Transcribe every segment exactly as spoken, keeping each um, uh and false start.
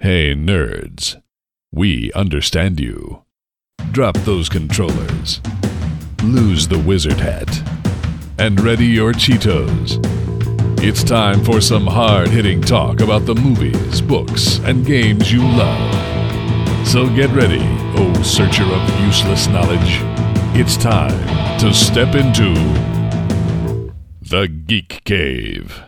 Hey, nerds. We understand you. Drop those controllers. Lose the wizard hat. And ready your Cheetos. It's time for some hard-hitting talk about the movies, books, and games you love. So get ready, oh searcher of useless knowledge. It's time to step into the Geek Cave.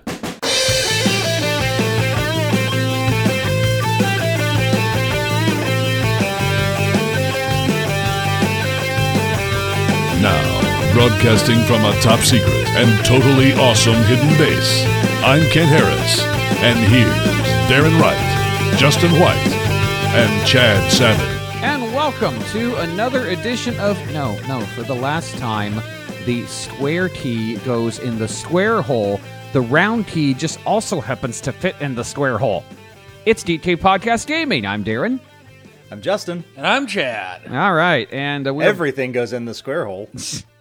Now, broadcasting from a top secret and totally awesome hidden base, I'm Kent Harris, and here's Darren Wright, Justin White, and Chad Salmon. And welcome to another edition of, no, no, for the last time, the square key goes in the square hole. The round key just also happens to fit in the square hole. It's Geek Cave Podcast Gaming. I'm Darren. I'm Justin. And I'm Chad. All right. And uh, we Everything goes in the square hole.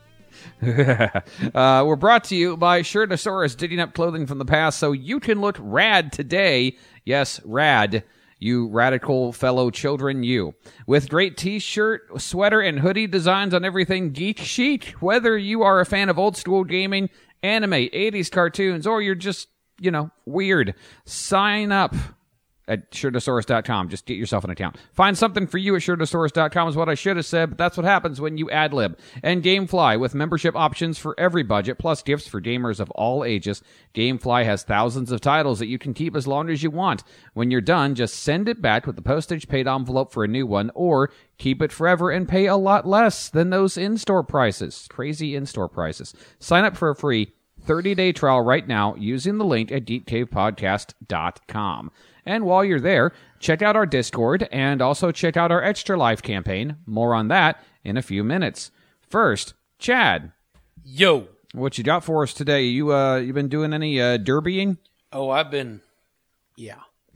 uh, we're brought to you by Shirtosaurus, digging up clothing from the past so you can look rad today. Yes, rad. You radical fellow children, you. With great t-shirt, sweater, and hoodie designs on everything geek chic. Whether you are a fan of old school gaming, anime, eighties cartoons, or you're just, you know, weird, sign up at Shirtosaurus dot com. Just get yourself an account. Find something for you at Shirtosaurus dot com is what I should have said, but that's what happens when you ad-lib. And Gamefly, with membership options for every budget, plus gifts for gamers of all ages. Gamefly has thousands of titles that you can keep as long as you want. When you're done, just send it back with the postage-paid envelope for a new one, or keep it forever and pay a lot less than those in-store prices. Crazy in-store prices. Sign up for a free thirty-day trial right now using the link at geek cave podcast dot com. And while you're there, check out our Discord and also check out our Extra Life campaign. More on that in a few minutes. First, Chad. Yo. What you got for us today? You uh, you been doing any uh, derbying? Oh, I've been... Yeah.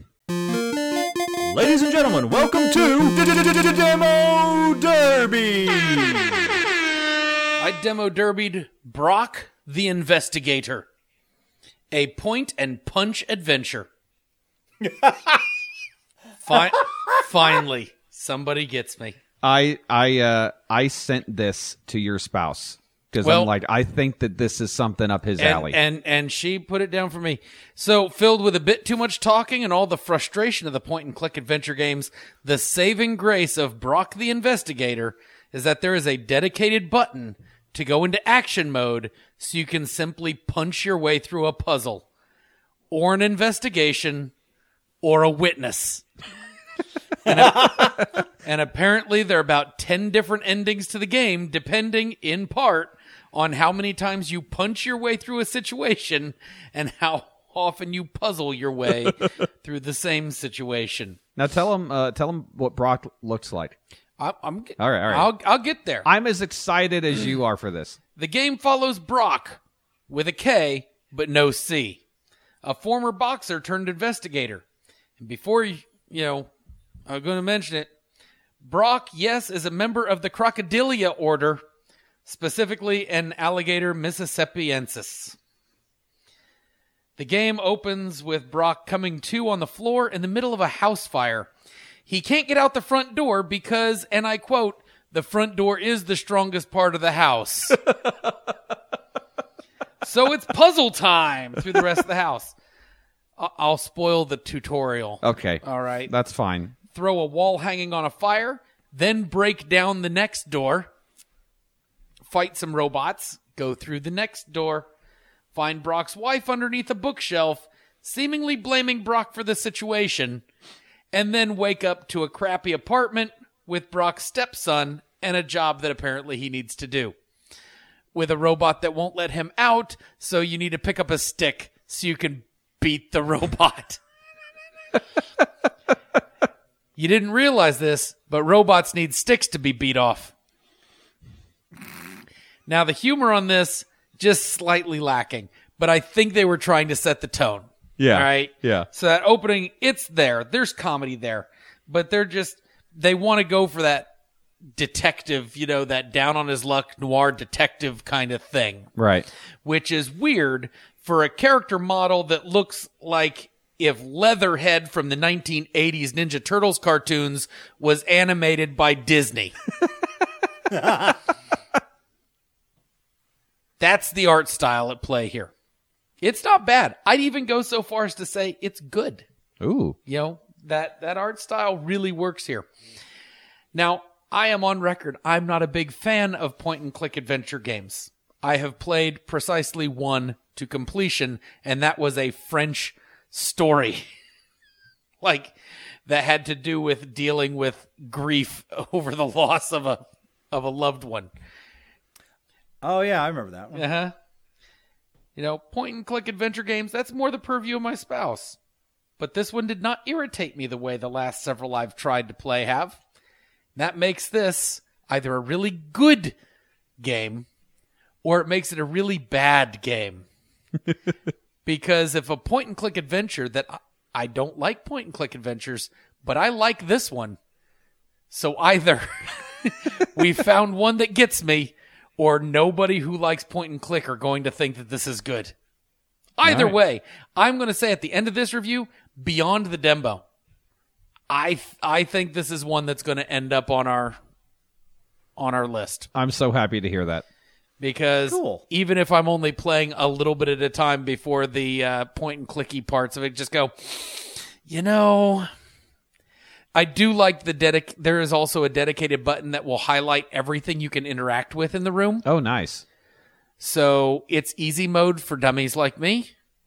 Ladies and gentlemen, welcome to Demo Derby! I demo derbied Brock the Investigator. A point and punch adventure. Fi- finally, somebody gets me. I I uh, I sent this to your spouse because Well- I'm like, I think that this is something up his And, alley. and and she put it down for me. So, filled with a bit too much talking and all the frustration of the point-and-click adventure games, the saving grace of Brock the Investigator is that there is a dedicated button to go into action mode so you can simply punch your way through a puzzle, or an investigation, or a witness. and, a- and apparently there are about ten different endings to the game, depending in part on how many times you punch your way through a situation and how often you puzzle your way through the same situation. Now tell him uh, tell him what Brock looks like. I, I'm All right, all right. I'll, I'll get there. I'm as excited as you are for this. The game follows Brock with a K, but no C, a former boxer turned investigator. And before you, you know, I'm going to mention it, Brock, yes, is a member of the Crocodilia order, specifically an alligator Mississippiensis. The game opens with Brock coming to on the floor in the middle of a house fire. He can't get out the front door because, and I quote, the front door is the strongest part of the house. So it's puzzle time through the rest of the house. I- I'll spoil the tutorial. Okay. All right. That's fine. Throw a wall hanging on a fire, then break down the next door, fight some robots, go through the next door, find Brock's wife underneath a bookshelf, seemingly blaming Brock for the situation, and then wake up to a crappy apartment with Brock's stepson and a job that apparently he needs to do. With a robot that won't let him out, so you need to pick up a stick so you can beat the robot. You didn't realize this, but robots need sticks to be beat off. Now, the humor on this, just slightly lacking, but I think they were trying to set the tone. Yeah. All right? Yeah. So that opening, it's there. There's comedy there. But they're just, they want to go for that detective, you know, that down on his luck noir detective kind of thing. Right. Which is weird for a character model that looks like if Leatherhead from the nineteen eighties Ninja Turtles cartoons was animated by Disney. That's the art style at play here. It's not bad. I'd even go so far as to say it's good. Ooh. You know, that, that art style really works here. Now, I am on record. I'm not a big fan of point-and-click adventure games. I have played precisely one to completion, and that was a French story. Like, that had to do with dealing with grief over the loss of a of a loved one. Oh, yeah, I remember that one. Uh-huh. You know, point-and-click adventure games, that's more the purview of my spouse. But this one did not irritate me the way the last several I've tried to play have. That makes this either a really good game or it makes it a really bad game. Because if a point-and-click adventure that I don't like point-and-click adventures, but I like this one. So either we found one that gets me, or nobody who likes point-and-click are going to think that this is good. Either right. way, I'm going to say at the end of this review, beyond the demo, I th- I think this is one that's going to end up on our on our list. I'm so happy to hear that. Because Cool. even if I'm only playing a little bit at a time before the uh, point-and-clicky parts of it, just go, you know, I do like the dedic. There is also a dedicated button that will highlight everything you can interact with in the room. Oh, nice. So it's easy mode for dummies like me.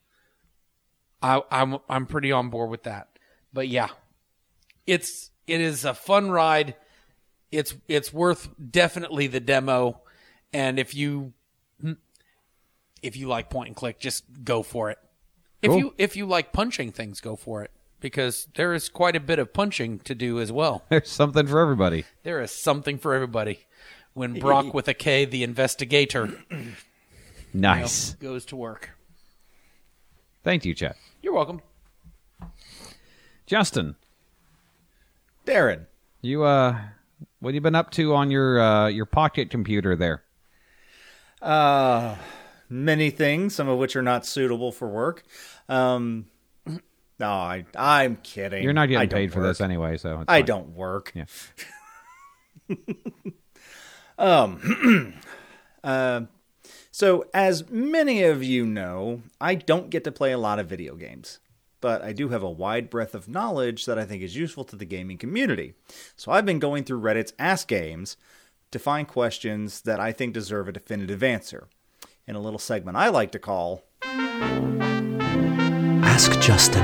I, I'm I'm pretty on board with that. But yeah, it's it is a fun ride. It's it's worth definitely the demo. And if you if you like point and click, just go for it. If Cool. you if you like punching things, go for it. Because there is quite a bit of punching to do as well. There's something for everybody. There is something for everybody. When Brock with a K, the investigator, Nice. goes to work. Thank you, Chet. You're welcome. Justin, Darren. you uh, what have you been up to on your uh, your pocket computer there? Uh, many things, some of which are not suitable for work. Um, no, I, I'm kidding. You're not I getting don't paid for work. this anyway, so it's I fine. don't work. Yeah. um, uh, so as many of you know, I don't get to play a lot of video games, but I do have a wide breadth of knowledge that I think is useful to the gaming community. So I've been going through Reddit's Ask Games to find questions that I think deserve a definitive answer, in a little segment I like to call Ask Justin.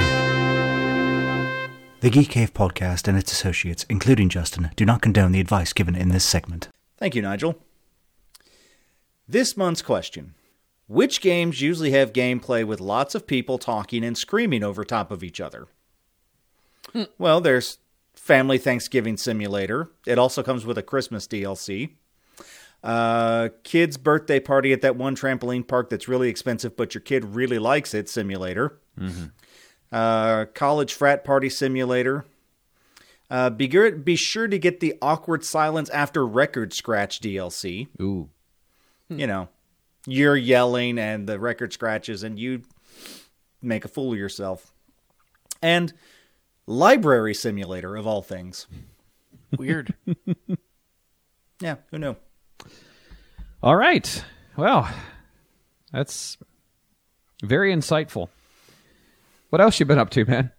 The Geek Cave podcast and its associates, including Justin, do not condone the advice given in this segment. Thank you, Nigel. This month's question. Which games usually have gameplay with lots of people talking and screaming over top of each other? Well, there's Family Thanksgiving Simulator. It also comes with a Christmas D L C. Uh, kid's birthday party at that one trampoline park that's really expensive, but your kid really likes it, Simulator. Mm-hmm. Uh, college frat party simulator. Uh, be, good, be sure to get the awkward silence after record scratch D L C. Ooh. You know, you're yelling and the record scratches and you make a fool of yourself. And library simulator, of all things. Weird. Yeah, who knew? All right. Well, that's very insightful. What else you been up to, man?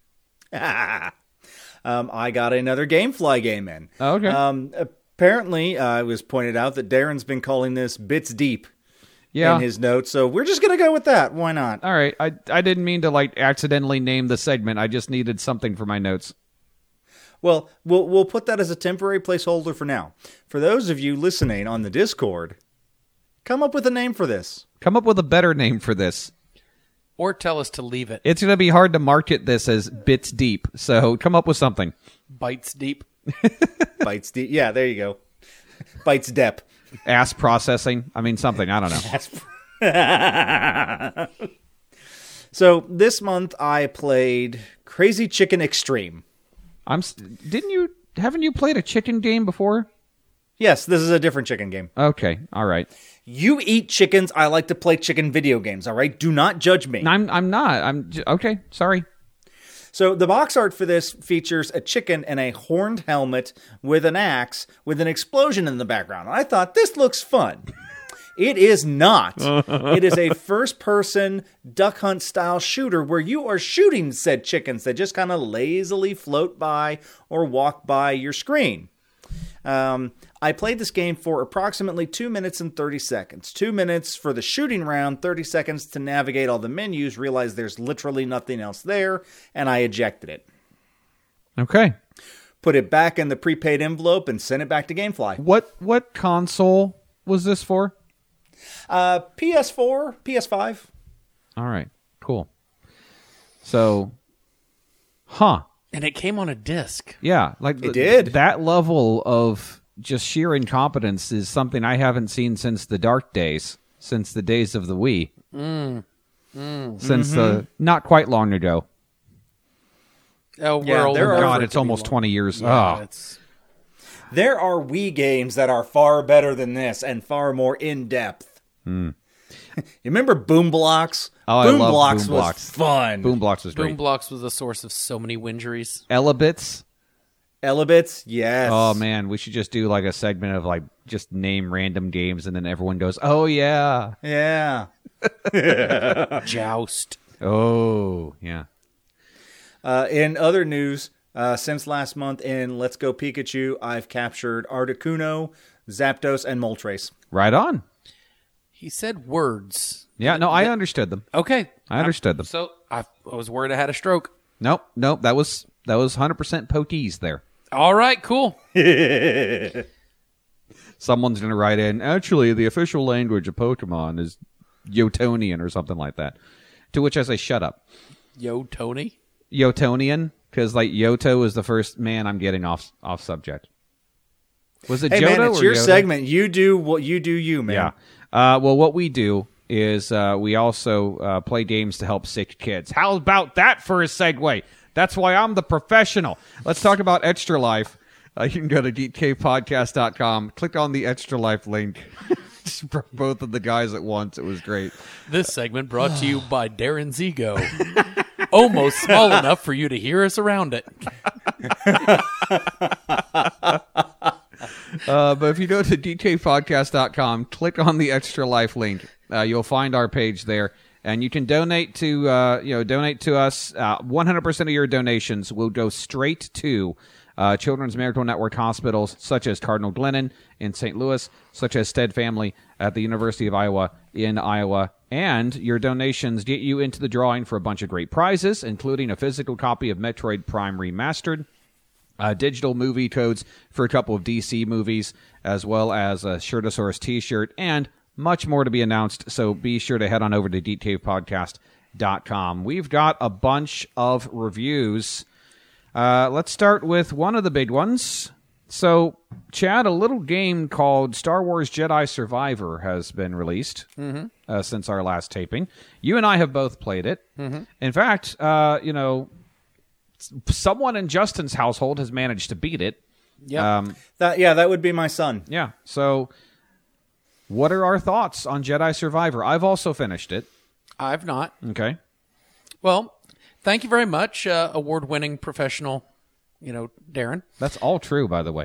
um, I got another Gamefly game in. Oh, okay. Um, apparently, uh, it was pointed out that Darren's been calling this Bits Deep Yeah. in his notes, so we're just going to go with that. Why not? All right. I I didn't mean to like accidentally name the segment. I just needed something for my notes. Well, we'll we'll put that as a temporary placeholder for now. For those of you listening on the Discord, come up with a name for this. Come up with a better name for this. Or tell us to leave it. It's going to be hard to market this as Bits Deep, so come up with something. Bites deep. Bites deep. Yeah, there you go. Bites dep. Ass processing. I mean, something. I don't know. So this month I played Crazy Chicken Extreme. I'm. s- Didn't you? Haven't you played a chicken game before? Yes, this is a different chicken game. Okay. All right. You eat chickens. I like to play chicken video games. All right, do not judge me. I'm. I'm not. I'm. j- Okay. Sorry. So the box art for this features a chicken in a horned helmet with an axe with an explosion in the background. I thought, this looks fun. It is not. It is a first-person duck hunt style shooter where you are shooting said chickens that just kind of lazily float by or walk by your screen. Um, I played this game for approximately two minutes and thirty seconds. Two minutes for the shooting round, thirty seconds to navigate all the menus, realize there's literally nothing else there, and I ejected it. Okay. Put it back in the prepaid envelope and sent it back to GameFly. What what console was this for? Uh, P S four, P S five. All right. Cool. So, huh. And it came on a disc. Yeah, like It th- did. That level of just sheer incompetence is something I haven't seen since the dark days, since the days of the Wii. Mm. Mm. Since Mm-hmm. the not quite long ago. Oh, we're Yeah, old there enough are- God, for it it's to be almost long. twenty years. Yeah, oh. it's There are Wii games that are far better than this and far more in-depth. Mm. You remember Boom Blocks? Oh, I Boom love Blocks Boom was Blocks. fun. Boom Blocks was Boom great. Blocks was the source of so many winjuries. Elebits. Elebits, yes. Oh man, we should just do like a segment of like just name random games, and then everyone goes, "Oh yeah, Yeah. Joust. oh yeah." Uh, in other news, uh, since last month in Let's Go Pikachu, I've captured Articuno, Zapdos, and Moltres. Right on. He said words. Yeah, no, I understood them. Okay. I understood them. So I, I was worried I had a stroke. Nope, nope. That was that was one hundred percent Potees there. All right, cool. Someone's going to write in, actually, the official language of Pokemon is Yotonian or something like that. To which I say, shut up. Yo, Tony. Yotonian? Because, like, Yoto is the first... Man, I'm getting off off subject. Was it Hey, Johto man, it's or your Yoda? segment. You do what you do you, man. Yeah. Uh, well, what we do is uh, we also uh, play games to help sick kids. How about that for a segue? That's why I'm the professional. Let's talk about Extra Life. Uh, you can go to geek cave podcast dot com, click on the Extra Life link. Just brought both of the guys at once. It was great. This segment brought to you by Darren Zigo. Almost small enough for you to hear us around it. Uh, but if you go to geek cave podcast dot com, click on the Extra Life link. Uh, you'll find our page there. And you can donate to, uh, you know, donate to us. Uh, one hundred percent of your donations will go straight to uh, Children's Miracle Network hospitals, such as Cardinal Glennon in Saint Louis, such as Stead Family at the University of Iowa in Iowa. And your donations get you into the drawing for a bunch of great prizes, including a physical copy of Metroid Prime Remastered, uh, digital movie codes for a couple of D C movies, as well as a Shirtosaurus t-shirt, and much more to be announced, so be sure to head on over to geek cave podcast dot com. We've got a bunch of reviews. Uh, let's start with one of the big ones. So, Chad, a little game called Star Wars Jedi Survivor has been released mm-hmm. uh, since our last taping. You and I have both played it. Mm-hmm. In fact, uh, you know, someone in Justin's household has managed to beat it. Yeah. Um, That yeah, that would be my son. yeah, so... What are our thoughts on Jedi Survivor? I've also finished it. I've not. Okay. Well, thank you very much, uh, award-winning professional, you know, Darren. That's all true, by the way.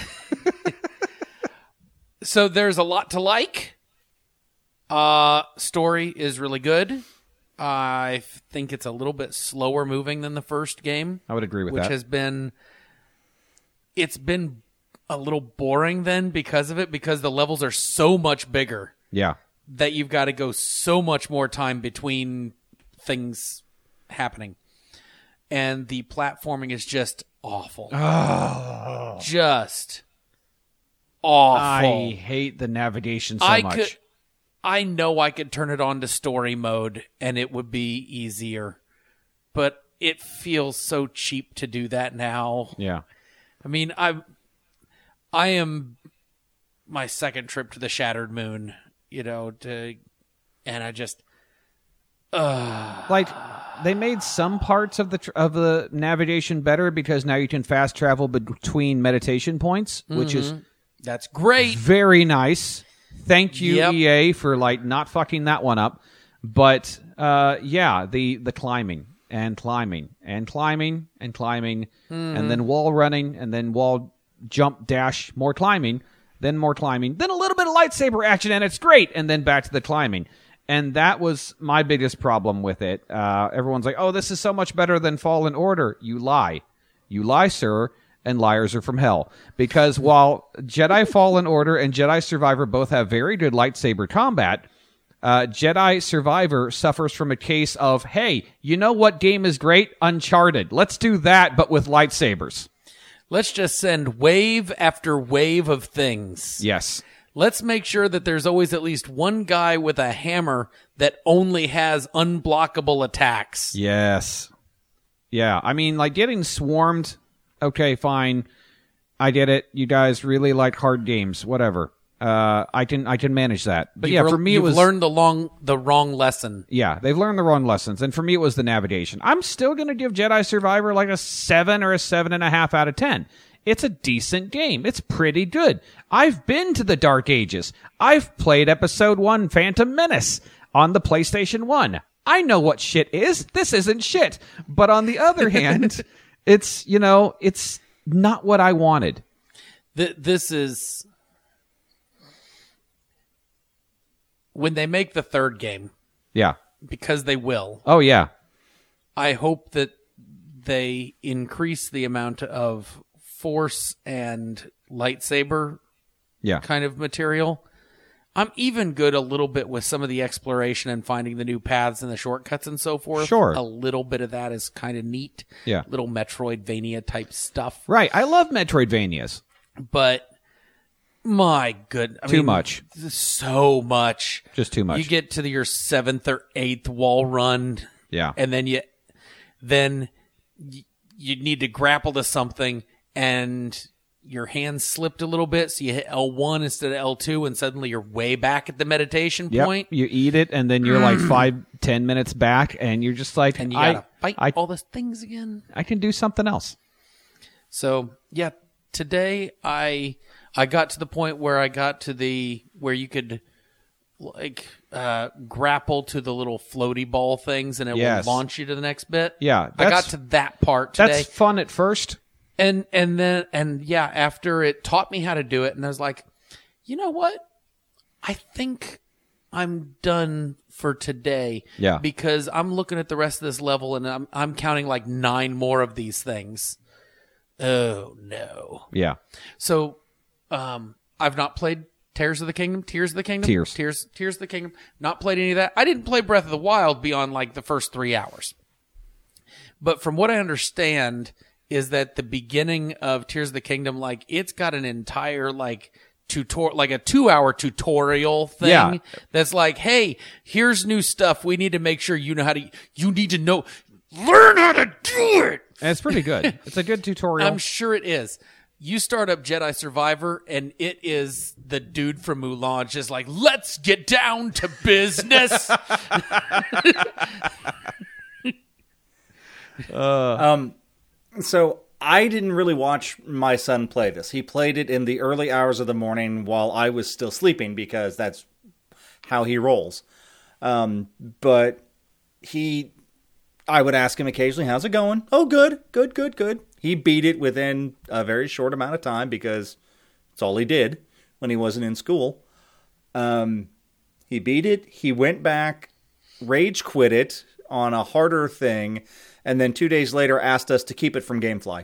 So there's a lot to like. Uh, story is really good. I think it's a little bit slower moving than the first game. I would agree with which that. has been... It's been a little boring then because of it, because the levels are so much bigger Yeah. that you've got to go so much more time between things happening. And the platforming is just awful. Oh. Just awful. I hate the navigation so I much. could I know I could turn it on to story mode and it would be easier. But it feels so cheap to do that now. Yeah. I mean, I I am my second trip to the Shattered Moon, you know, to and I just uh Like, they made some parts of the tr- of the navigation better because now you can fast travel between meditation points, which is that's great. very nice. Thank you, Yep. E A, for like not fucking that one up. But uh, yeah, the the climbing and climbing and climbing and climbing mm. and then wall running and then wall jump dash, more climbing, then more climbing, then a little bit of lightsaber action, and it's great, and then back to the climbing. And that was my biggest problem with it. Uh, everyone's like, oh, this is so much better than Fallen Order. You lie. You lie, sir, and liars are from hell. Because while Jedi Fallen Order and Jedi Survivor both have very good lightsaber combat, uh, Jedi Survivor suffers from a case of, hey, you know what game is great? Uncharted. Let's do that, but with lightsabers. Let's just send wave after wave of things. Yes. Let's make sure that there's always at least one guy with a hammer that only has unblockable attacks. Yes. Yeah, I mean, like, getting swarmed, okay, fine. I get it. You guys really like hard games, whatever. Uh, I can I can manage that. But you've yeah, re- for me you've it was... learned the, long, the wrong lesson. Yeah, they've learned the wrong lessons. And for me, it was the navigation. I'm still going to give Jedi Survivor like a seven or a seven and a half out of ten. It's a decent game. It's pretty good. I've been to the Dark Ages. I've played Episode one Phantom Menace on the PlayStation one. I know what shit is. This isn't shit. But on the other hand, it's, you know, it's not what I wanted. Th- this is... When they make the third game, Yeah. because they will, Oh, yeah. I hope that they increase the amount of force and lightsaber Yeah. kind of material. I'm even good a little bit with some of the exploration and finding the new paths and the shortcuts and so forth. Sure. A little bit of that is kind of neat. Yeah. Little Metroidvania type stuff. Right. I love Metroidvanias. But my good. I Too mean, much. So much. Just too much. You get to the, your seventh or eighth wall run. Yeah. And then you, then you, you need to grapple to something and your hand slipped a little bit. So you hit L one instead of L two and suddenly you're way back at the meditation Yep. point. You eat it and then you're like five, ten minutes back and you're just like, And you I, gotta fight I, all those things again. I can do something else. So yeah, today I I got to the point where I got to the where you could like uh, grapple to the little floaty ball things and it Yes. will launch you to the next bit. Yeah, I got that's- to that part today. That's fun at first. And and then and yeah, after it taught me how to do it, and I was like, you know what? I think I'm done for today. Yeah. Because I'm looking at the rest of this level and I'm I'm counting like nine more of these things. Oh no. Yeah. So um I've not played Tears of the Kingdom, Tears of the Kingdom, Tears. Tears, Tears of the Kingdom. Not played any of that. I didn't play Breath of the Wild beyond like the first three hours. But from what I understand is that the beginning of Tears of the Kingdom, like it's got an entire like tutorial, like a two hour tutorial thing Yeah. that's like, hey, here's new stuff. We need to make sure you know how to, you need to know, learn how to do it. And it's pretty good. It's a good tutorial. I'm sure it is. You start up Jedi Survivor, and it is the dude from Mulan just like, let's get down to business. Um, so I didn't really watch my son play this. He played it in the early hours of the morning while I was still sleeping because that's how he rolls. Um, but he, I would ask him occasionally, how's it going? Oh, good, good, good, good. He beat it within a very short amount of time because it's all he did when he wasn't in school. Um, he beat it. He went back, rage quit it on a harder thing, and then two days later asked us to keep it from GameFly.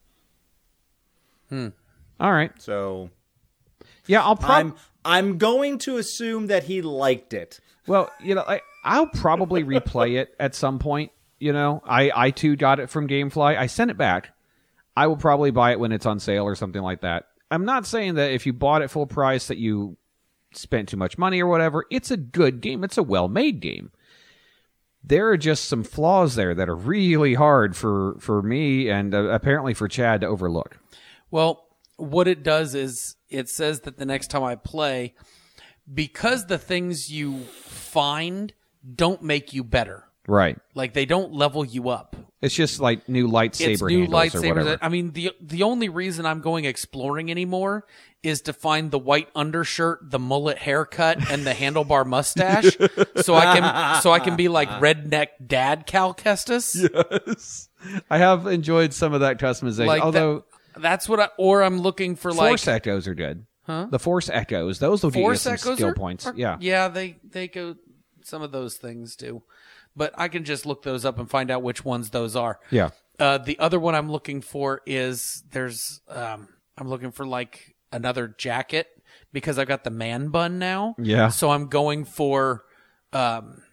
All right. So Yeah, I'll probably... I'm I'm going to assume that he liked it. Well, you know, I, I'll probably replay it at some point. You know, I, I too got it from GameFly. I sent it back. I will probably buy it when it's on sale or something like that. I'm not saying that if you bought it full price that you spent too much money or whatever. It's a good game. It's a well-made game. There are just some flaws there that are really hard for, for me and uh, apparently for Chad to overlook. Well, what it does is it says that the next time I play, because the things you find don't make you better. Right. Like they don't level you up. It's just like new lightsaber It's new handles or lightsabers. whatever. I mean, the the only reason I'm going exploring anymore is to find the white undershirt, the mullet haircut, and the handlebar mustache, so I can so I can be like redneck dad Cal Kestis. Yes. I have enjoyed some of that customization. Like although that, that's what I, or I'm looking for like Force Echoes are good. Huh? The Force Echoes, those will give you Force some Echoes skill are- points. are- yeah. yeah, they they go. Some of those things do, but I can just look those up and find out which ones those are. Yeah. Uh, the other one I'm looking for is there's um, I'm looking for like another jacket because I've got the man bun now. Yeah. So I'm going for um,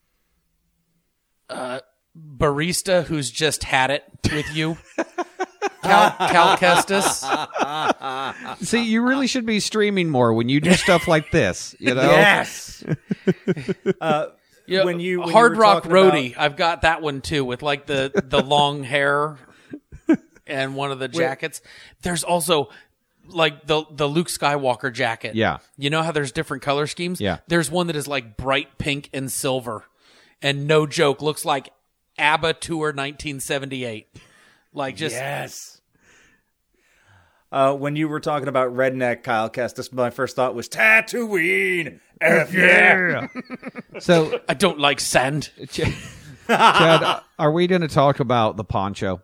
uh, barista who's just had it with you. Cal, Cal Kestis. See, you really should be streaming more when you do stuff like this. You know. Yes. uh, Yeah, when you when you Hard were Rock talking Roadie, about- I've got that one too, with like the the long hair and one of the jackets. There's also like the the Luke Skywalker jacket. Yeah. You know how there's different color schemes? Yeah. There's one that is like bright pink and silver, and no joke, looks like ABBA Tour nineteen seventy-eight. Like just Yes. Uh, when you were talking about redneck Kyle Kestis, my first thought was Tatooine. F yeah. So, I don't like sand. Ch- Chad, are we going to talk about the poncho?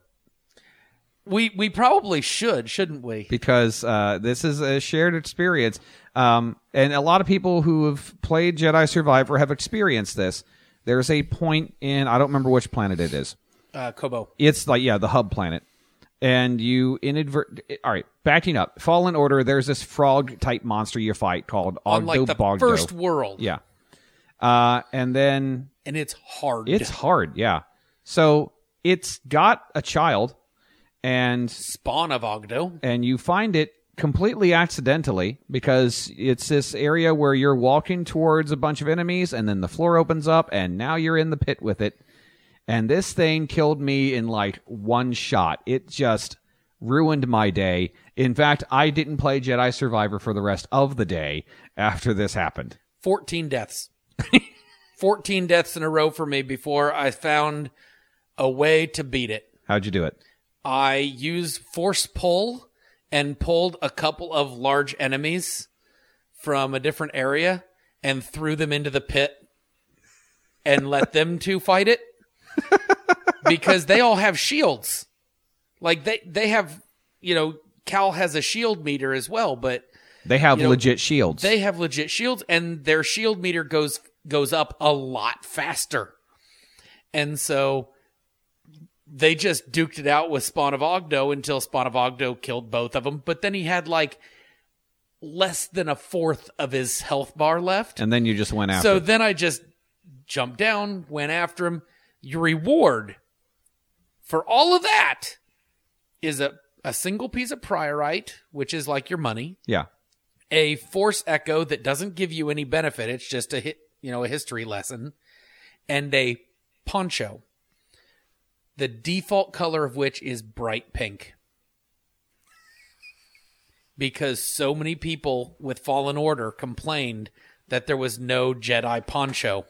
We we probably should, shouldn't we? Because uh, this is a shared experience. Um, and a lot of people who have played Jedi Survivor have experienced this. There's a point in, I don't remember which planet it is. Uh, Kobo. It's like, yeah, the hub planet. And you inadvert. All right, backing up. Fallen Order, there's this frog-type monster you fight called On like the Ogdo Bogdo. first world. Yeah. Uh, and then And it's hard. it's hard, yeah. So it's got a child, and Spawn of Ogdo. and you find it completely accidentally because it's this area where you're walking towards a bunch of enemies, and then the floor opens up, and now you're in the pit with it. And this thing killed me in like one shot. It just ruined my day. In fact, I didn't play Jedi Survivor for the rest of the day after this happened. fourteen deaths. fourteen deaths in a row for me before I found a way to beat it. How'd you do it? I used force pull and pulled a couple of large enemies from a different area and threw them into the pit and let them two fight it. Because they all have shields. Like they, they have, you know, Cal has a shield meter as well, but They have You know, legit shields. they have legit shields, and their shield meter goes goes up a lot faster. And so they just duked it out with Spawn of Ogdo until Spawn of Ogdo killed both of them. But then he had like less than a fourth of his health bar left. and then you just went after So it. then I just jumped down, went after him. Your reward for all of that is a, a single piece of priorite, which is like your money. Yeah. A force echo that doesn't give you any benefit. It's just a hit, you know, a history lesson, and a poncho, the default color of which is bright pink. Because so many people with Fallen Order complained that there was no Jedi poncho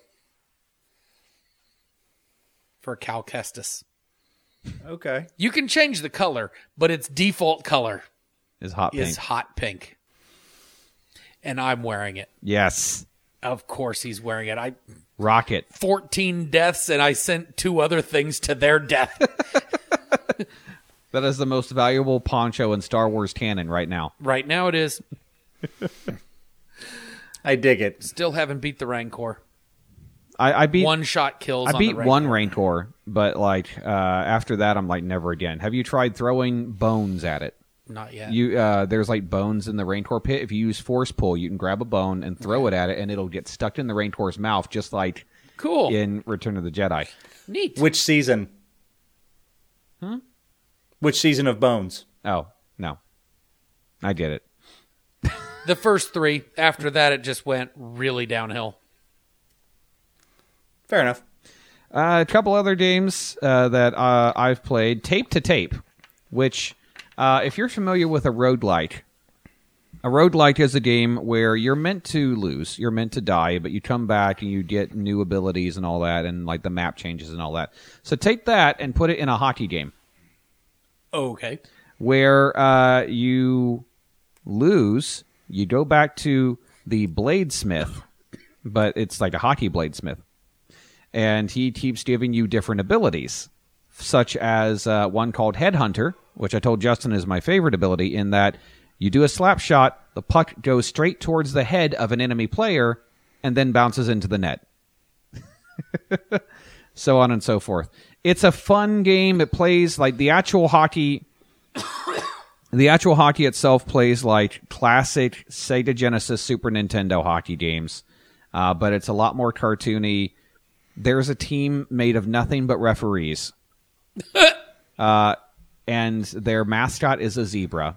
for Cal Kestis. Okay. You can change the color, but its default color Is hot pink. is hot pink. And I'm wearing it. Yes. Of course he's wearing it. I Rocket. fourteen deaths, and I sent two other things to their death. That is the most valuable poncho in Star Wars canon right now. Right now it is. I dig it. Still haven't beat the Rancor. I, I beat One shot kills I on beat the one Rancor. Rancor, but like uh, after that, I'm like never again. Have you tried throwing bones at it? Not yet. You uh, there's like bones in the Rancor pit. If you use force pull, you can grab a bone and throw it at it, and it'll get stuck in the Rancor's mouth, just like Cool. in Return of the Jedi. Neat. Which season? Hmm? Which season of Bones? Oh no, I get it. The first three. After that, it just went really downhill. Fair enough. Uh, a couple other games uh, that uh, I've played. Tape to Tape, which, uh, if you're familiar with a roguelike, A roguelike is a game where you're meant to lose, you're meant to die, but you come back and you get new abilities and all that, and like the map changes and all that. So take that and put it in a hockey game. Okay. Where uh, you lose, you go back to the bladesmith, but it's like a hockey bladesmith. And he keeps giving you different abilities, such as uh, one called Headhunter, which I told Justin is my favorite ability, in that you do a slap shot, the puck goes straight towards the head of an enemy player, and then bounces into the net. So on and so forth. It's a fun game. It plays like the actual hockey. The actual hockey itself plays like classic Sega Genesis, Super Nintendo hockey games, uh, but it's a lot more cartoony. There's a team made of nothing but referees, uh, and their mascot is a zebra.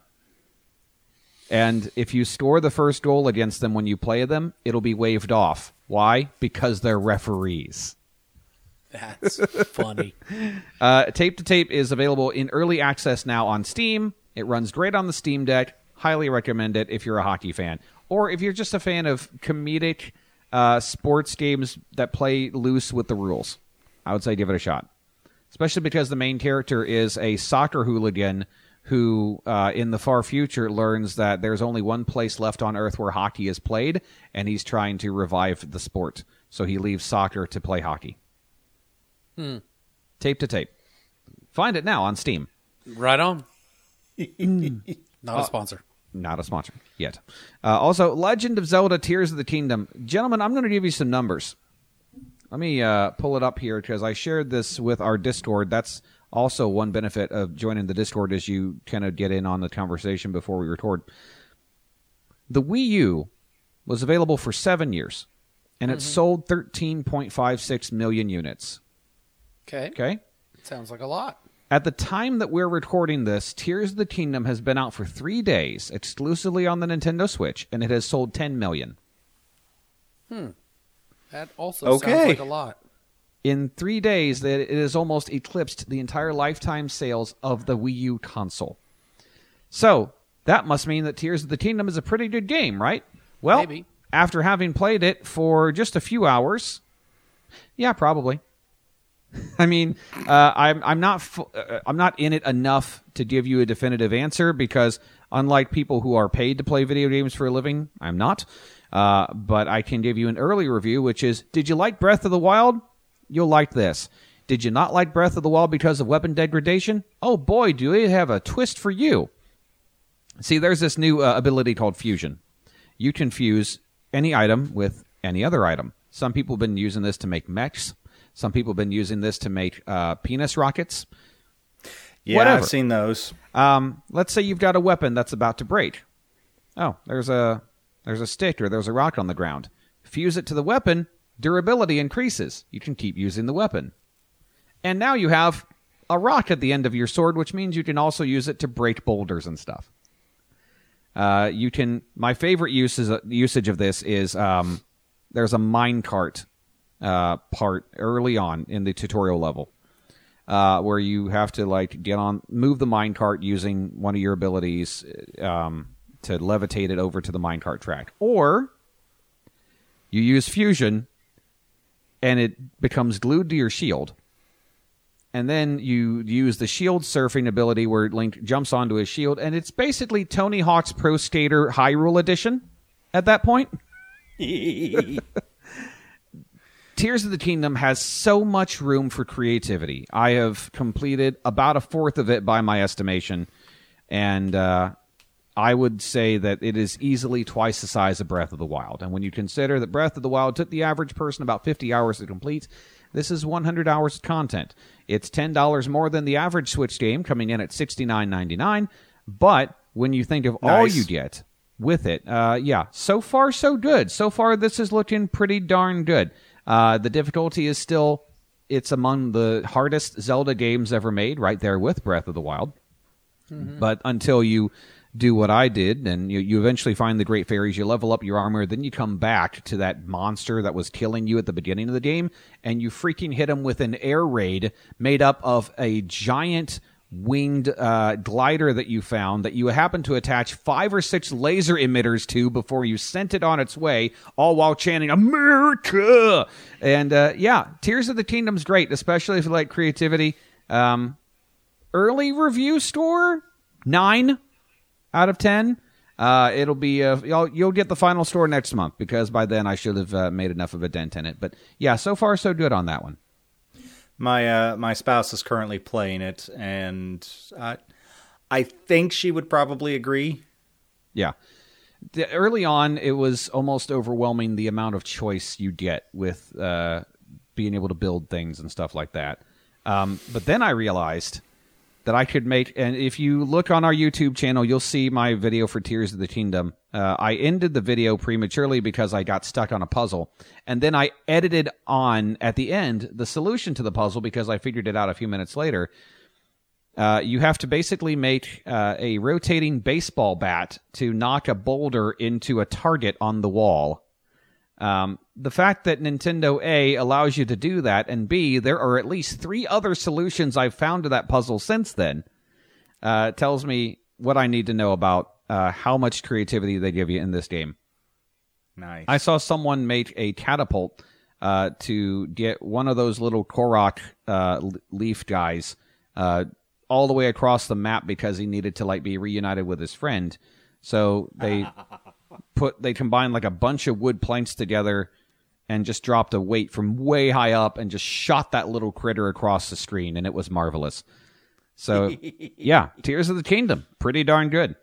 And if you score the first goal against them when you play them, it'll be waved off. Why? Because they're referees. That's funny. Uh, Tape to Tape is available in early access now on Steam. It runs great on the Steam Deck. Highly recommend it if you're a hockey fan. Or if you're just a fan of comedic uh, sports games that play loose with the rules. I would say give it a shot. Especially because the main character is a soccer hooligan who, uh, in the far future, learns that there's only one place left on Earth where hockey is played, and he's trying to revive the sport. So he leaves soccer to play hockey. Hmm. Tape to Tape. Find it now on Steam. Right on. Not a sponsor. Not a sponsor yet. Uh, also, Legend of Zelda Tears of the Kingdom. Gentlemen, I'm going to give you some numbers. Let me uh, pull it up here because I shared this with our Discord. That's also one benefit of joining the Discord is you kind of get in on the conversation before we record. The Wii U was available for seven years, and it sold thirteen point five six million units. Okay. Okay? Sounds like a lot. At the time that we're recording this, Tears of the Kingdom has been out for three days, exclusively on the Nintendo Switch, and it has sold ten million. Hmm. That also Okay. sounds like a lot. In three days, that it has almost eclipsed the entire lifetime sales of the Wii U console. So, that must mean that Tears of the Kingdom is a pretty good game, right? Well, Maybe. after having played it for just a few hours, yeah, probably. I mean, uh, I'm I'm not fu- uh, I'm not in it enough to give you a definitive answer because unlike people who are paid to play video games for a living, I'm not. Uh, but I can give you an early review, which is: did you like Breath of the Wild? You'll like this. Did you not like Breath of the Wild because of weapon degradation? Oh boy, do we have a twist for you. See, there's this new uh, ability called Fusion. You can fuse any item with any other item. Some people have been using this to make mechs. Some people have been using this to make uh, penis rockets. Yeah, Whatever. I've seen those. Um, let's say you've got a weapon that's about to break. Oh, there's a there's a stick or there's a rock on the ground. Fuse it to the weapon, durability increases. You can keep using the weapon. And now you have a rock at the end of your sword, which means you can also use it to break boulders and stuff. Uh, you can. My favorite uses, usage of this is um, there's a minecart uh, part early on in the tutorial level. Uh, where you have to like get on, move the minecart using one of your abilities um, to levitate it over to the minecart track, or you use fusion, and it becomes glued to your shield, and then you use the shield surfing ability where Link jumps onto his shield, and it's basically Tony Hawk's Pro Skater Hyrule Edition. At that point. Tears of the Kingdom has so much room for creativity. I have completed about a fourth of it by my estimation, and uh, I would say that it is easily twice the size of Breath of the Wild. And when you consider that Breath of the Wild took the average person about fifty hours to complete, this is one hundred hours of content. It's ten dollars more than the average Switch game, coming in at sixty-nine ninety-nine, but when you think of all Nice. you get with it, uh, yeah, so far so good. So far this is looking pretty darn good. Uh, the difficulty is still, it's among the hardest Zelda games ever made, right there with Breath of the Wild. Mm-hmm. But until you do what I did, and you, you eventually find the Great Fairies, you level up your armor, then you come back to that monster that was killing you at the beginning of the game, and you freaking hit him with an air raid made up of a giant winged uh, glider that you found that you happened to attach five or six laser emitters to before you sent it on its way, all while chanting America. And uh, yeah, Tears of the Kingdom's great, especially if you like creativity. Um, early review score, nine out of ten. Uh, it'll be uh, you'll, you'll get the final score next month because by then I should have uh, made enough of a dent in it. But yeah, so far so good on that one. My uh, my spouse is currently playing it, and I, I think she would probably agree. Yeah. The, early on, it was almost overwhelming the amount of choice you get with uh, being able to build things and stuff like that. Um, but then I realized that I could make, and if you look on our YouTube channel, you'll see my video for Tears of the Kingdom. Uh, I ended the video prematurely because I got stuck on a puzzle. And then I edited on, at the end, the solution to the puzzle because I figured it out a few minutes later. Uh, you have to basically make uh, a rotating baseball bat to knock a boulder into a target on the wall. Um, the fact that Nintendo A allows you to do that, and B, there are at least three other solutions I've found to that puzzle since then, uh, tells me what I need to know about uh, how much creativity they give you in this game. Nice. I saw someone make a catapult uh, to get one of those little Korok uh, leaf guys uh, all the way across the map because he needed to like be reunited with his friend. So they put they combined like a bunch of wood planks together and just dropped a weight from way high up and just shot that little critter across the screen, and it was marvelous. So, yeah, Tears of the Kingdom, pretty darn good.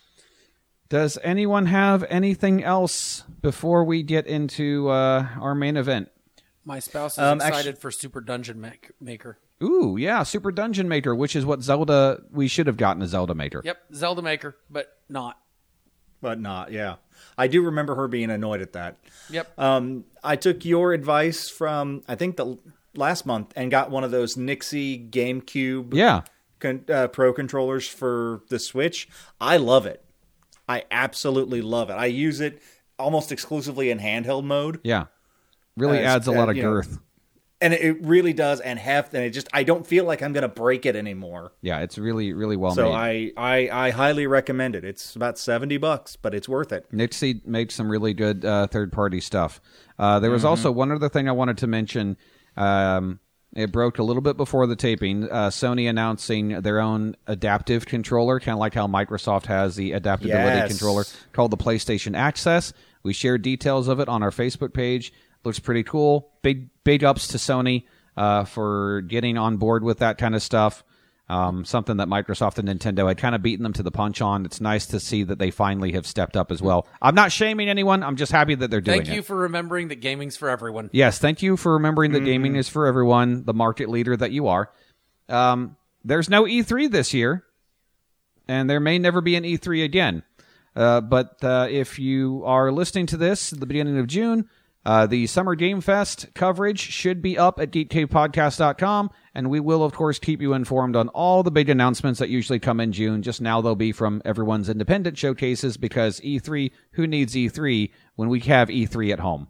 Does anyone have anything else before we get into uh, our main event? My spouse is Um, excited actu- for Super Dungeon Mak- Maker. Ooh, yeah, Super Dungeon Maker, which is what Zelda, we should have gotten a Zelda Maker. Yep, Zelda Maker, but not. But not, yeah. I do remember her being annoyed at that. Yep. Um, I took your advice from, I think, the last month and got one of those Nixie GameCube Yeah. con- uh, Pro controllers for the Switch. I love it. I absolutely love it. I use it almost exclusively in handheld mode. Yeah. Really Uh, adds a lot uh, of you know, girth. And it really does, and have, and it just, I don't feel like I'm going to break it anymore. Yeah, it's really, really well So made. I, I, I highly recommend it. It's about seventy bucks, but it's worth it. Nixie made some really good uh, third-party stuff. Uh, there was Mm-hmm. also one other thing I wanted to mention. Um, it broke a little bit before the taping. Uh, Sony announcing their own adaptive controller, kind of like how Microsoft has the adaptability Yes. controller called the PlayStation Access. We shared details of it on our Facebook page. Looks pretty cool. Big big ups to Sony uh, for getting on board with that kind of stuff. Um, something that Microsoft and Nintendo had kind of beaten them to the punch on. It's nice to see that they finally have stepped up as well. I'm not shaming anyone. I'm just happy that they're doing it. Thank you for remembering that gaming's for everyone. Yes, thank you for remembering that gaming is for everyone, the market leader that you are. Um, there's no E three this year, and there may never be an E three again. Uh, but uh, if you are listening to this at the beginning of June, uh, the Summer Game Fest coverage should be up at geek cave podcast dot com, and we will, of course, keep you informed on all the big announcements that usually come in June. Just now they'll be from everyone's independent showcases because E three, who needs E three when we have E three at home?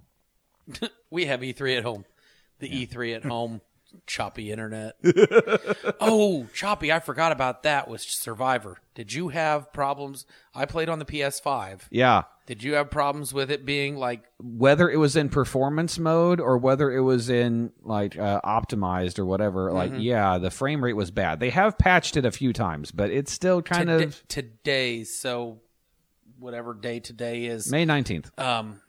We have E three at home. The E three at home. Choppy internet. Oh, choppy. I forgot about that was Survivor. Did you have problems? I played on the P S five. Yeah. Did you have problems with it being like... Whether it was in performance mode or whether it was in like uh, optimized or whatever, like, yeah, the frame rate was bad. They have patched it a few times, but it's still kind Today- of today, so whatever day today is, May nineteenth. um,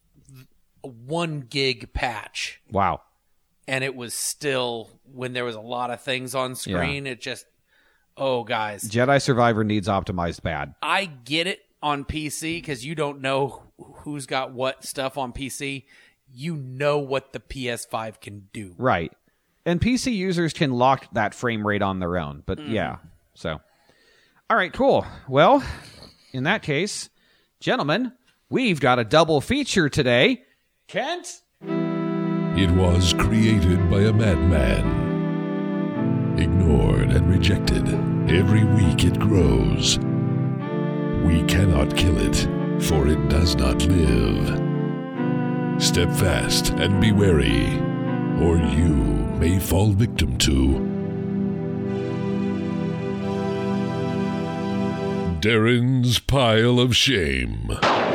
a one gig patch. Wow. And it was still, when there was a lot of things on screen, it just, oh, guys. Jedi Survivor needs optimized bad. I get it on P C because you don't know who's got what stuff on P C. You know what the P S five can do. Right. And P C users can lock that frame rate on their own, but yeah. So, all right, cool. Well, in that case, gentlemen, we've got a double feature today. Kent? It was created by a madman. Ignored and rejected. Every week it grows. We cannot kill it, for it does not live. Step fast and be wary, or you may fall victim to Darren's Pile of Shame.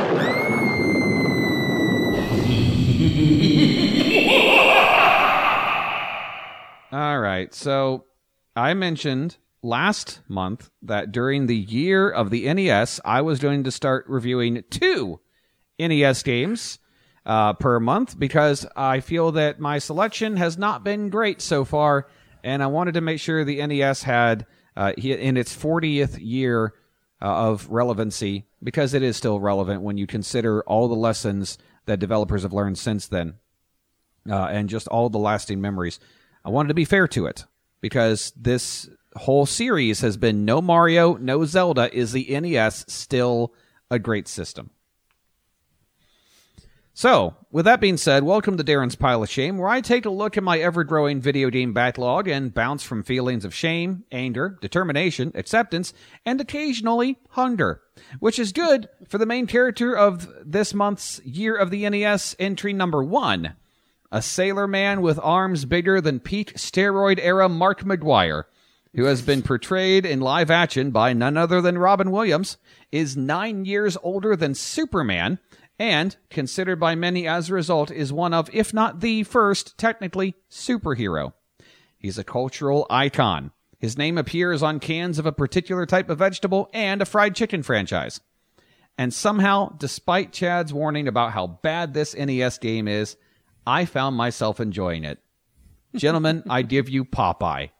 All right, so I mentioned last month that during the year of the N E S, I was going to start reviewing two N E S games uh, per month because I feel that my selection has not been great so far, and I wanted to make sure the N E S had, uh, in its fortieth year uh, of relevancy, because it is still relevant when you consider all the lessons that developers have learned since then, uh, and just all the lasting memories. I wanted to be fair to it, because this whole series has been no Mario, no Zelda. Is the N E S still a great system? So, with that being said, welcome to Darren's Pile of Shame, where I take a look at my ever-growing video game backlog and bounce from feelings of shame, anger, determination, acceptance, and occasionally hunger, which is good for the main character of this month's Year of the N E S entry number one. A sailor man with arms bigger than peak steroid-era Mark McGuire, who has been portrayed in live action by none other than Robin Williams, is nine years older than Superman, and, considered by many as a result, is one of, if not the first, technically, superhero. He's a cultural icon. His name appears on cans of a particular type of vegetable and a fried chicken franchise. And somehow, despite Chad's warning about how bad this N E S game is, I found myself enjoying it. Gentlemen, I give you Popeye.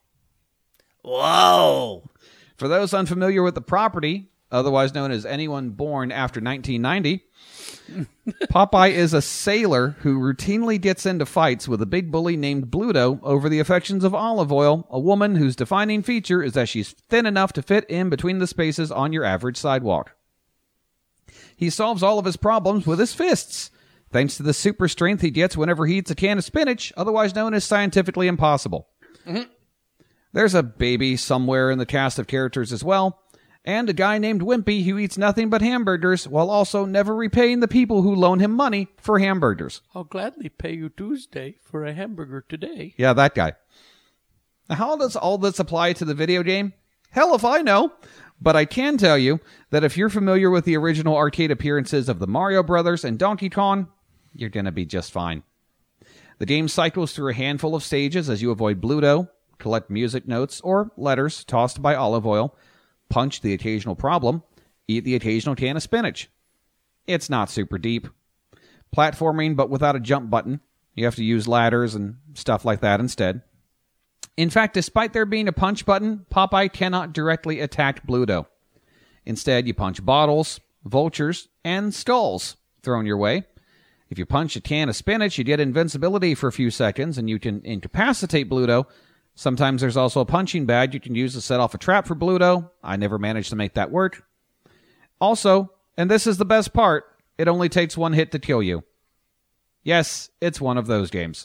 Whoa! For those unfamiliar with the property, otherwise known as anyone born after nineteen ninety, Popeye is a sailor who routinely gets into fights with a big bully named Bluto over the affections of Olive Oyl, a woman whose defining feature is that she's thin enough to fit in between the spaces on your average sidewalk. He solves all of his problems with his fists, thanks to the super strength he gets whenever he eats a can of spinach, otherwise known as scientifically impossible. Mm-hmm. There's a baby somewhere in the cast of characters as well, and a guy named Wimpy who eats nothing but hamburgers while also never repaying the people who loan him money for hamburgers. I'll gladly pay you Tuesday for a hamburger today. Yeah, that guy. Now, how does all this apply to the video game? Hell if I know. But I can tell you that if you're familiar with the original arcade appearances of the Mario Brothers and Donkey Kong, you're going to be just fine. The game cycles through a handful of stages as you avoid Bluto, collect music notes or letters tossed by Olive Oyl, punch the occasional problem, eat the occasional can of spinach. It's not super deep. Platforming, but without a jump button. You have to use ladders and stuff like that instead. In fact, despite there being a punch button, Popeye cannot directly attack Bluto. Instead, you punch bottles, vultures, and skulls thrown your way. If you punch a can of spinach, you get invincibility for a few seconds, and you can incapacitate Bluto. Sometimes there's also a punching bag you can use to set off a trap for Bluto. I never managed to make that work. Also, and this is the best part, it only takes one hit to kill you. Yes, it's one of those games.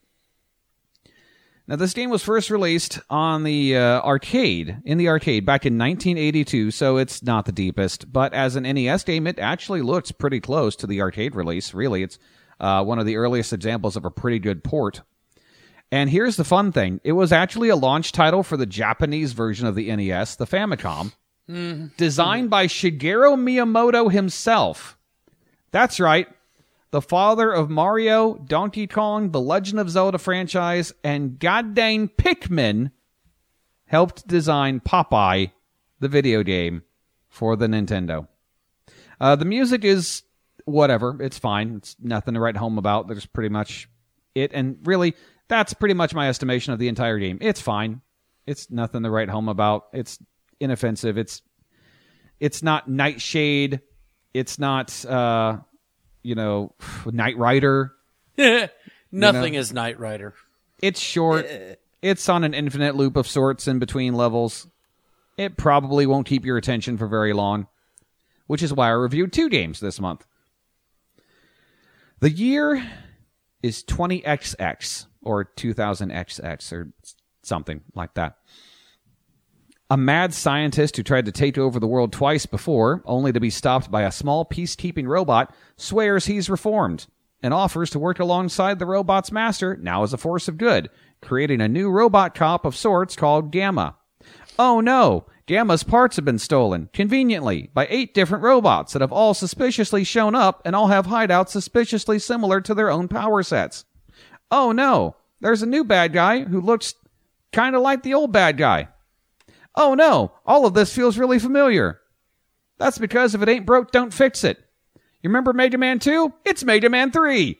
Now, this game was first released on the uh, arcade, in the arcade, back in nineteen eighty-two, so it's not the deepest. But as an N E S game, it actually looks pretty close to the arcade release. Really, it's uh, one of the earliest examples of a pretty good port. And here's the fun thing. It was actually a launch title for the Japanese version of the N E S, the Famicom, mm-hmm. designed by Shigeru Miyamoto himself. That's right. The father of Mario, Donkey Kong, the Legend of Zelda franchise, and goddamn Pikmin helped design Popeye, the video game, for the Nintendo. Uh, the music is whatever. It's fine. It's nothing to write home about. There's pretty much it. And really, that's pretty much my estimation of the entire game. It's fine. It's nothing to write home about. It's inoffensive. It's it's not Nightshade. It's not... Uh, You know, Knight Rider. Nothing you know? is Knight Rider. It's short. It's on an infinite loop of sorts in between levels. It probably won't keep your attention for very long, which is why I reviewed two games this month. The year is twenty X X, or two thousand X X, or something like that. A mad scientist who tried to take over the world twice before, only to be stopped by a small peacekeeping robot, swears he's reformed and offers to work alongside the robot's master, now as a force of good, creating a new robot cop of sorts called Gamma. Oh no, Gamma's parts have been stolen, conveniently, by eight different robots that have all suspiciously shown up and all have hideouts suspiciously similar to their own power sets. Oh no, there's a new bad guy who looks kind of like the old bad guy. Oh no, all of this feels really familiar. That's because if it ain't broke, don't fix it. You remember Mega Man two? It's Mega Man three!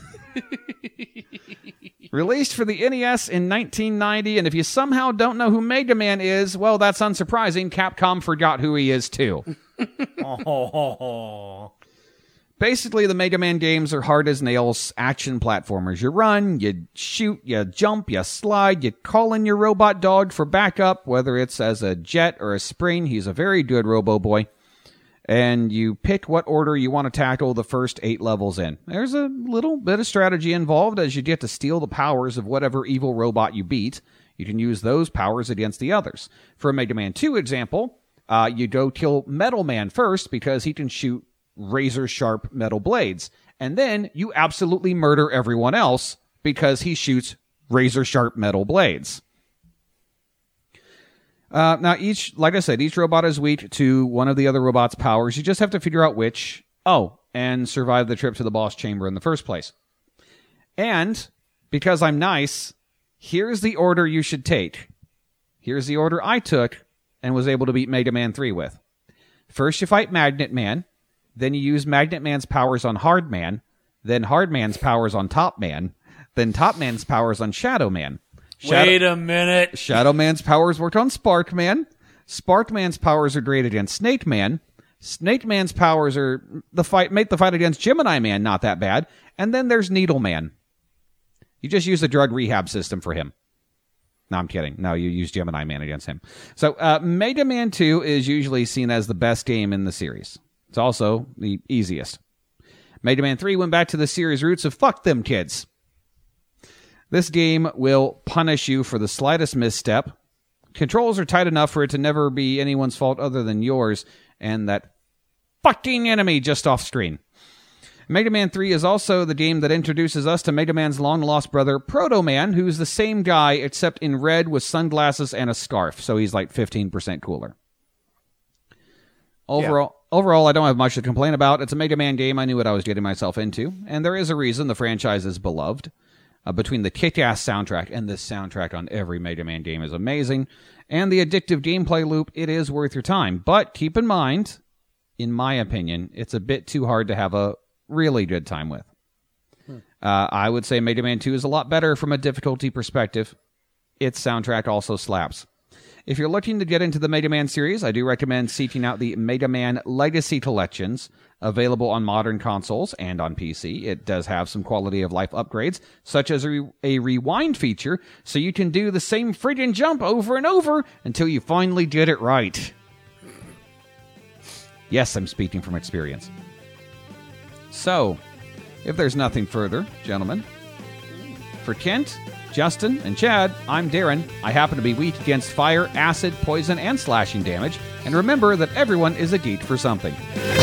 Released for the N E S in nineteen ninety, and if you somehow don't know who Mega Man is, well, that's unsurprising. Capcom forgot who he is, too. Oh. Basically, the Mega Man games are hard as nails action platformers. You run, you shoot, you jump, you slide, you call in your robot dog for backup, whether it's as a jet or a spring. He's a very good Robo Boy. And you pick what order you want to tackle the first eight levels in. There's a little bit of strategy involved as you get to steal the powers of whatever evil robot you beat. You can use those powers against the others. For a Mega Man two example, uh, you go kill Metal Man first because he can shoot razor-sharp metal blades. And then you absolutely murder everyone else because he shoots razor-sharp metal blades. Uh, now, each, like I said, each robot is weak to one of the other robot's powers. You just have to figure out which. Oh, and survive the trip to the boss chamber in the first place. And, because I'm nice, here's the order you should take. Here's the order I took and was able to beat Mega Man three with. First, you fight Magnet Man. Then you use Magnet Man's powers on Hard Man. Then Hard Man's powers on Top Man. Then Top Man's powers on Shadow Man. Shadow- Wait a minute. Shadow Man's powers worked on Spark Man. Spark Man's powers are great against Snake Man. Snake Man's powers are the fight make the fight against Gemini Man not that bad. And then there's Needle Man. You just use the drug rehab system for him. No, I'm kidding. No, you use Gemini Man against him. So uh, Mega Man two is usually seen as the best game in the series. It's also the easiest. Mega Man three went back to the series roots of fuck them kids. This game will punish you for the slightest misstep. Controls are tight enough for it to never be anyone's fault other than yours and that fucking enemy just off screen. Mega Man three is also the game that introduces us to Mega Man's long-lost brother, Proto Man, who's the same guy except in red with sunglasses and a scarf, so he's like fifteen percent cooler. Overall, yeah. overall, I don't have much to complain about. It's a Mega Man game. I knew what I was getting myself into, and there is a reason the franchise is beloved. Uh, between the kick-ass soundtrack, and this soundtrack on every Mega Man game is amazing, and the addictive gameplay loop, it is worth your time. But keep in mind, in my opinion, it's a bit too hard to have a really good time with. Hmm. Uh, I would say Mega Man two is a lot better from a difficulty perspective. Its soundtrack also slaps. If you're looking to get into the Mega Man series, I do recommend seeking out the Mega Man Legacy Collections, available on modern consoles and on P C. It does have some quality of life upgrades, such as a, re- a rewind feature, so you can do the same friggin' jump over and over until you finally get it right. Yes, I'm speaking from experience. So, if there's nothing further, gentlemen, for Kent, Justin, and Chad, I'm Darren. I happen to be weak against fire, acid, poison, and slashing damage. And remember that everyone is a geek for something.